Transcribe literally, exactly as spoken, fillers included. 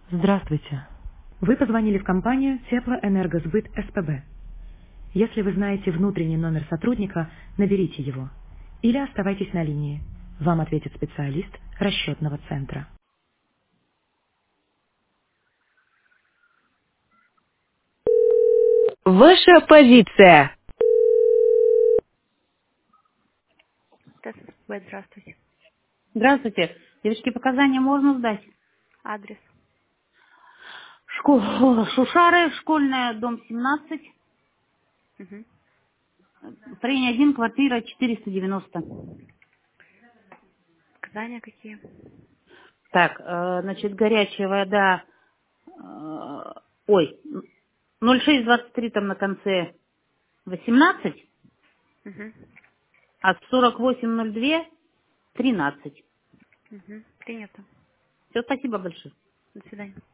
Здравствуйте. Вы позвонили в компанию Теплоэнергосбыт СПБ. Если вы знаете внутренний номер сотрудника, наберите его. Или оставайтесь на линии. Вам ответит специалист расчетного центра. Ваша позиция. ТССБ, здравствуйте. Здравствуйте. Девочки, показания можно сдать? Адрес. Школ... Шушары, школьная, дом семнадцать, Угу. строение один, квартира четыреста девяносто. Показания какие? Так, э, значит, горячая вода, э, ой, ноль шесть двадцать три там на конце восемнадцать, Угу. а сорок восемь ноль два тринадцать. Угу. Принято. Все, спасибо большое. До свидания.